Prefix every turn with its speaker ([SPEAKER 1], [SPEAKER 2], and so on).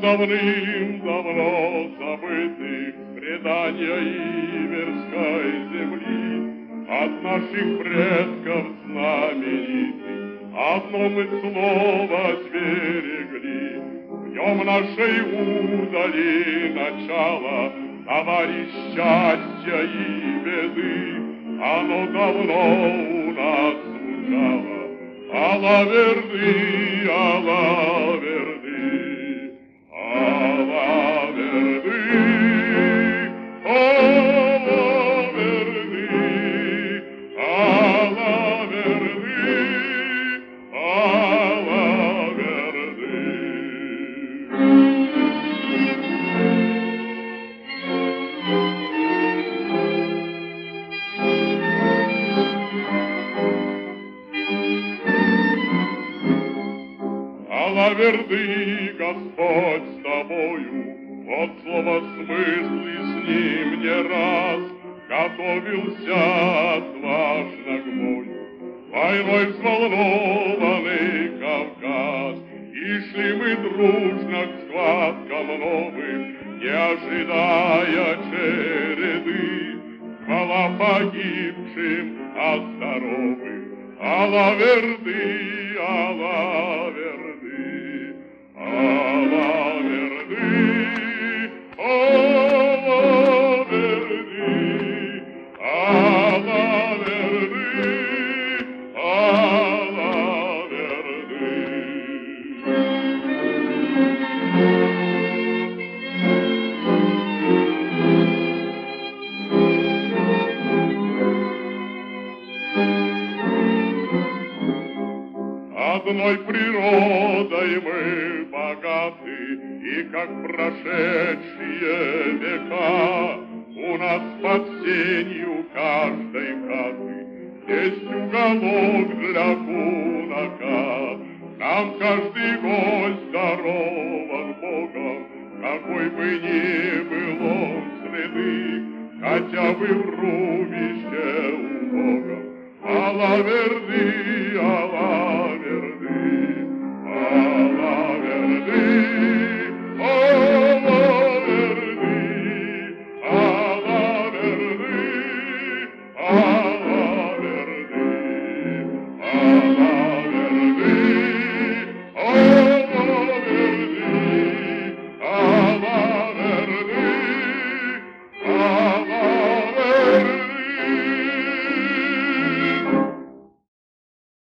[SPEAKER 1] давным-давно забытых предания Иверской земли от наших предков знаменитых одно мы слово сберегли. В нем нашей удали начало, товарищ счастья и беды. Оно давно у нас звучало. Ала-верды, ала-верды, ала-верды, ала-верды, ала-верды, ала-верды. Ала-верды, Господь с тобою, вот слово смысл и с ним не раз готовился отважно к бою. Войной взволнованный Кавказ, и шли мы дружно к схваткам новым, не ожидая череды. Хвала погибшим от здоровых, ала-верды, ала-верды, ала-верды, ала-верды, ала-верды, ала-верды. Одной природой мы богаты, и как прошедшие века у нас под сенью каждой хаты есть уголок для кунака. Нам каждый гость дарован Богом, какой бы ни был он средых, хотя бы в рубище убогом. Ала-верды, ала-верды, ала-верды, ала-верды.